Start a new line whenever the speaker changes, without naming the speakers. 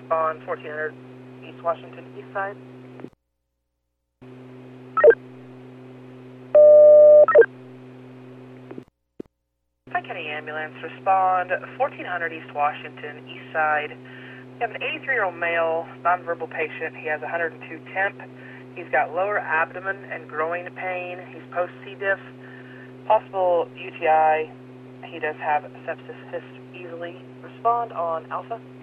On 1400 East Washington, east side. Tri-County Ambulance, respond 1400 East Washington, east side. We have an 83-year-old male, nonverbal patient. He has 102 temp. He's got lower abdomen and groin pain. He's post-C. diff, possible UTI. He does have sepsis easily. Respond on Alpha.